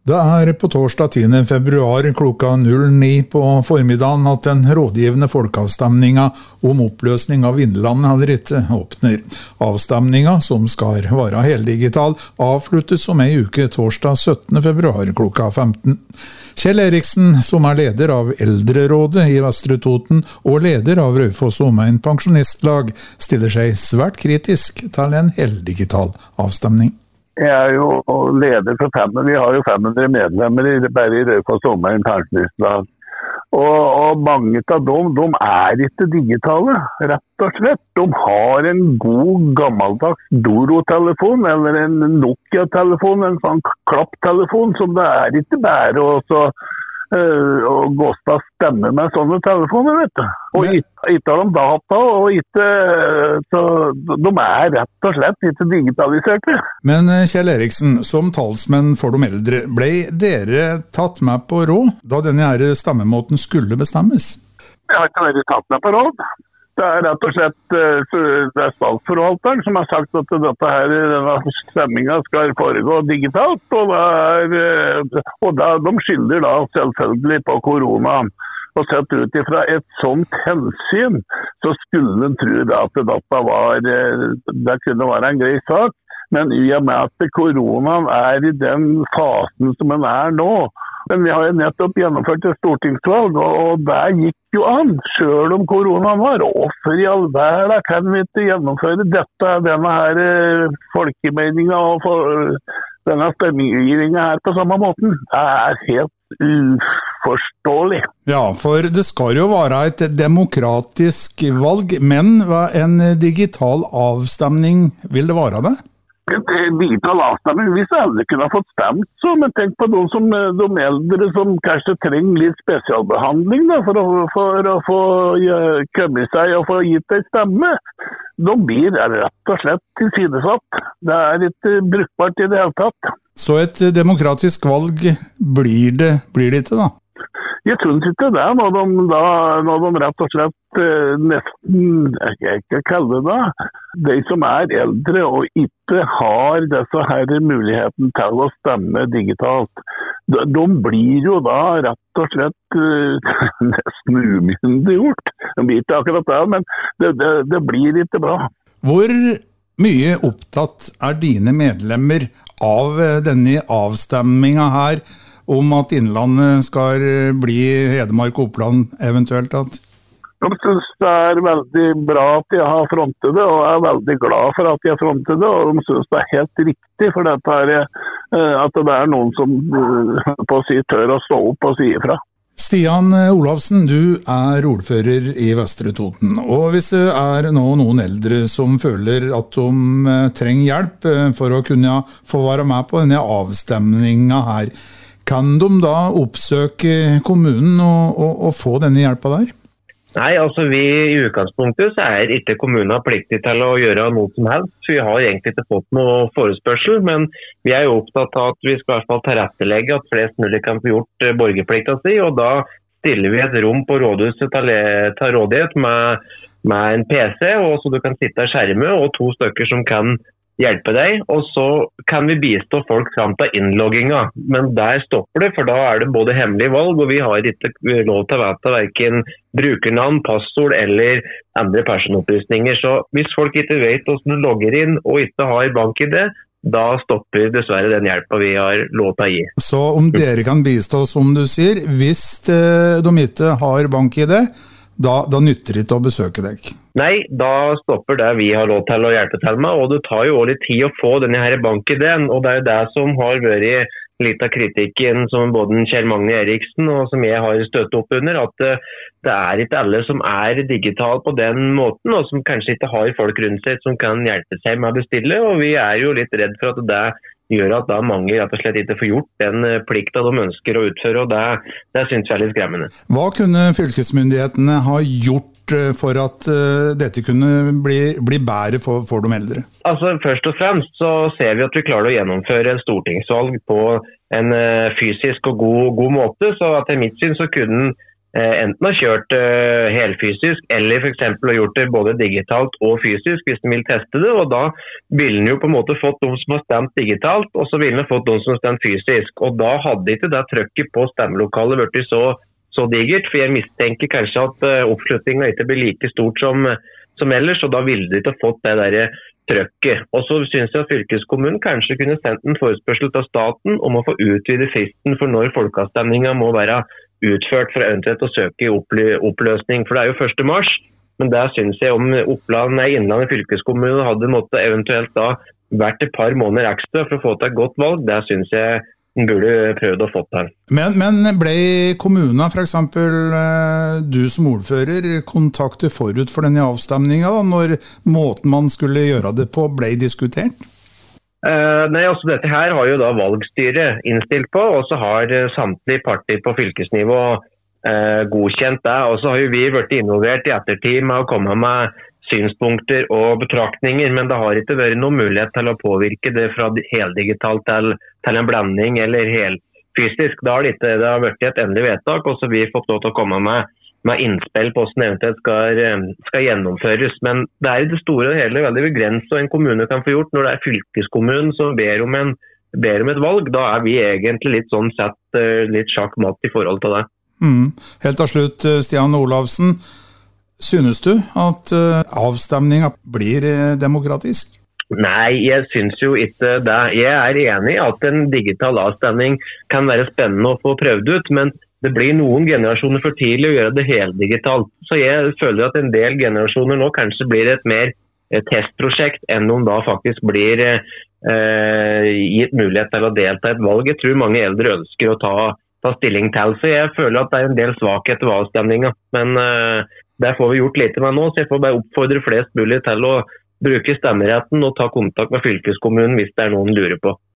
Det på torsdag 10. februar klokka 09 på formiddagen at den rådgivende folkeavstemninga om oppløsning av Innlandet eller ikke åpner. Avstemninga, som skal være heldigital, avsluttes om ei uke torsdag 17. februar klokka 15. Kjell Eriksen, som leder av Eldrerådet i Vestre Toten og leder av Raufoss Omegn pensjonistlag, stiller seg svært kritisk til en heldigital avstemning. Jeg jo leder for 500, vi har jo 500 medlemmer bare i Raufoss Omegn pensjonistlag. Og mange av dem ikke digitale, rett og slett. De har en god gammeldags Doro-telefon, eller en Nokia-telefon, en sånn klapptelefon, som det ikke bare og Gåsta stemmer med sånne telefoner, vet du. Og ikke har de data, og ikke, så de rett og slett ikke digitaliserte. Men Kjell Eriksen, som talsmenn for de eldre, ble dere tatt med på råd da denne stemmemåten skulle bestemmes? Jeg har ikke vært tatt med på råd. Det rett og slett det statsforvalteren som har sagt at denne stemmingen skal foregå digitalt, og de skylder da selvfølgelig på koronaen. Og sett ut ifra et sånt hensyn, så skulle en tro at det kunne være en grei sak, men i og med at koronaen i den fasen som den nå, men vi har jo nettopp gjennomført et stortingsvalg, og det gikk jo an, selv om koronaen var. Hvorfor i all verden kan vi ikke gjennomføre denne her folkemeningen og denne stemmegivningen her på samme måten? Det helt uforståelig. Ja, for det skal jo være et demokratisk valg, men en digital avstemning, vil det være det? Digital avstemning, hvis alle kunne ha fått stemt så, men tenk på de eldre som kanskje trenger litt spesialbehandling da, for å få kommet seg og få gitt en stemme. De blir rett og slett tilsidesatt. Det ikke brukbart i det hele tatt. Så et demokratisk valg blir det ikke da? Jeg synes ikke det, når de rett og slett nesten, jeg ikke kaller det, de som eldre og ikke har disse her muligheten til å stemme digitalt, de blir jo da rett og slett nesten umyndiggjort. De blir ikke akkurat det, men det blir ikke bra. Hvor mye opptatt dine medlemmer av denne avstemmingen her, om at Innlandet skal bli Hedmark og Oppland eventuelt? De synes det veldig bra at jeg har frontet det, og jeg veldig glad for at jeg frontet det, og de synes det helt riktig, for dette at det noen som på å si tør å stå opp og si ifra. Stian Olafsen, du ordfører i Vestre Toten, og hvis det nå noen eldre som føler at de trenger hjelp for å kunne få være med på denne avstemningen her, kan de da oppsøke kommunen og få denne hjelpa der? Nei, altså vi i utgangspunktet så ikke kommunen pliktig til å gjøre noe som helst. Vi har egentlig ikke fått noe forespørsel, men vi jo opptatt av at vi skal i hvert fall tilrettelegge at flest mulig kan få gjort borgerplikta si, og da stiller vi et rom på rådhuset til rådighet med en PC, og så du kan sitte i skjermet, og 2 stykker som kan hjelpe deg, og så kan vi bistå folk fram til innlogginga. Men der stopper det, for da det både hemmelig valg, og vi har ikke lov til å vite hverken brukernavn, passord eller andre personopplysninger. Så hvis folk ikke vet hvordan du logger inn og ikke har bank-ID, da stopper dessverre den hjelpa vi har lov til å gi. Så om dere kan bistå, som du sier, hvis de ikke har bank-ID, da nytter det ikke å besøke deg? Nei, da stopper det vi har lov til å hjelpe til med, og det tar jo også litt tid å få denne her bank-ideen, og det jo det som har vært litt av kritikken som både Kjell Magne Eriksen og som jeg har støttet opp under, at det ikke alle som digital på den måten, og som kanskje ikke har folk rundt seg som kan hjelpe seg med å bestille, og vi jo litt redd for at det gjør at da mange rett og slett ikke får gjort den plikta de ønsker å utføre, og det synes jeg litt skremmende. Hva kunne fylkesmyndighetene ha gjort for at dette kunne bli bedre for de eldre? Altså, først og fremst så ser vi at vi klarer å gjennomføre en stortingsvalg på en fysisk og god måte, så etter mitt syn så kunne enten har kjørt helfysisk, eller for eksempel har gjort det både digitalt og fysisk hvis de vil teste det, og da ville de jo på en måte fått de som har stemt digitalt, og så ville de fått de som har stemt fysisk, og da hadde ikke det trykket på stemmelokalet vært så digert, for jeg mistenker kanskje at oppslutningen ikke blir like stort som ellers, og da ville de ikke fått det der trøkket. Og så synes jeg at fylkeskommunen kanskje kunne sendt en forespørsel til staten om å få utvide fristen for når folkeavstemningen må være utført for eventuelt å søke oppløsning, for det jo 1. mars, men der synes jeg om Innlandet fylkeskommune hadde måttet eventuelt da vært et par måneder ekstra for å få til et godt valg, der synes jeg den burde prøvd å få til. Men ble kommunen, for eksempel du som ordfører, kontaktet forut for denne avstemningen, når måten man skulle gjøre det på ble diskutert? Nei, altså dette her har jo da valgstyret innstilt på, og så har samtlige partier på fylkesnivå godkjent det, og så har jo vi vært involvert i ettertid med å komme med synspunkter og betraktninger, men det har ikke vært noen mulighet til å påvirke det fra heldigitalt til en blanding eller helfysisk. Da har det har vært et endelig vedtak, og så har vi fått lov til å komme med innspill på hvordan eventuelt skal gjennomføres. Men det i det store og hele veldig begrenset hva en kommune kan få gjort når det fylkeskommunen som ber om et valg. Da vi egentlig litt sånn sett litt sjakkmatt i forhold til det. Helt til slutt, Stian Olavsen, synes du at avstemningen blir demokratisk? Nei, jeg synes jo ikke det. Jeg enig i at en digital avstemning kan være spennende å få prøvd ut, men det blir noen generasjoner for tidlig å gjøre det heldigitalt. Så jeg føler at en del generasjoner nå kanskje blir et mer testprosjekt enn om da faktisk blir gitt mulighet til å delta i et valg. Jeg tror mange eldre ønsker å ta stilling til, så jeg føler at det en del svakheter ved avstemningen. Men det får vi gjort lite med nå, så jeg får bare oppfordre flest mulig til å bruke stemmeretten og ta kontakt med fylkeskommunen hvis det noen lurer på.